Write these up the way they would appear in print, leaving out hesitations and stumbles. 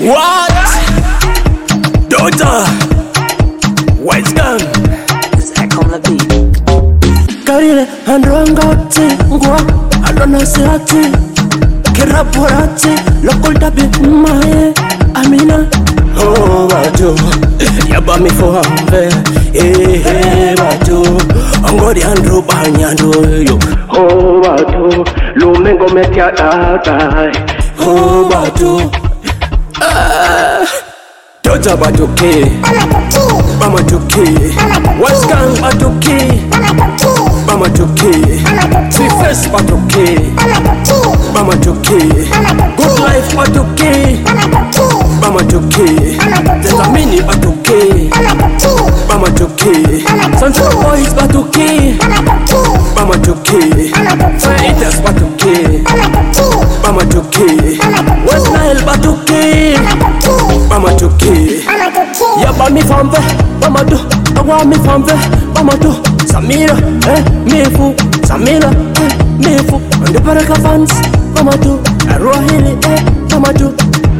What? Daughter, West Gang. Zach on the beat. Karile androngati ngwa adona siati kiraporati local tabi mae Amina. Oh batu yaba mi for hambe batu angori andro banyando yo. Oh batu lumengo metia dai. Oh batu Daughter batuke Mama tuke West Gang batuke Mama tuke See face batuke Mama tuke Good life batuke Mama tuke Tesamini batuke Mama tuke Central Boys batuke Mama tuke Fighters batuke Mama tuke West Nile batuke Mama tuke Yaba mi famve Mama do Awa mi famve Mama do Samira Mifu Samira Mifu And the Baraka fans Mama do Rohili Mama do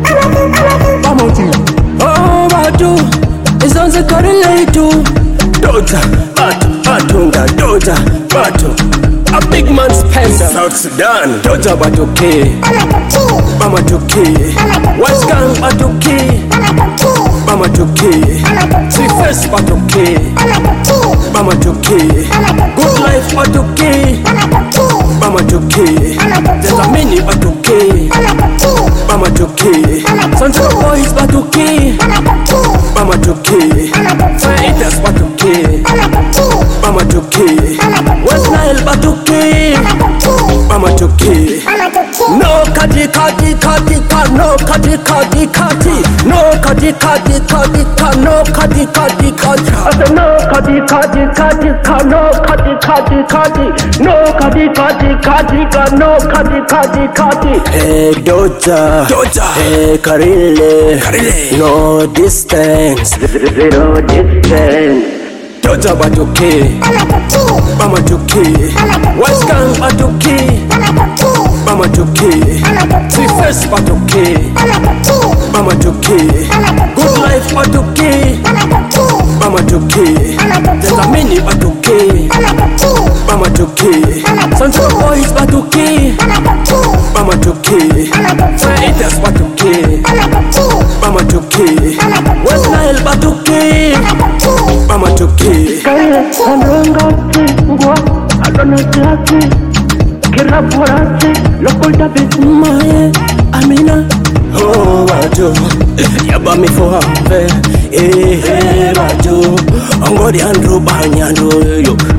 Mama do Oh Mama do It's on the Karile too Daughter Batunga Daughter Batu A big man spender South Sudan Daughter batuke Mama tuke West Gang batuke Mama tuke See face batuke Mama tuke Good life batuke Mama tuke Tesamini batuke Mama tuke Central Boys batuke Mama tuke Fighters batuke Mama tuke West Nile batuke Mama tuke No kati kati kati ka no kati kati kati no kati kati kati ka no kati kati kati I said no kati kati kati ka no kati kati kati no kati kati kati ka no kati kati kati. Hey Daughter Hey Karile No distance Zero distance Daughter batuke Mama tuke West Gang batuke Mama tuke See face batuke Mama tuke Good life batuke Mama tuke Tesamini batuke Mama tuke Central Boys batuke Mama tuke Fighters batuke Mama tuke West Nile batuke Mama tuke Kaile androngati ngwa adona siati kiraporati local tabi mae Amina. Oh batu yaba mi for hambe batu angori andro banyando yo.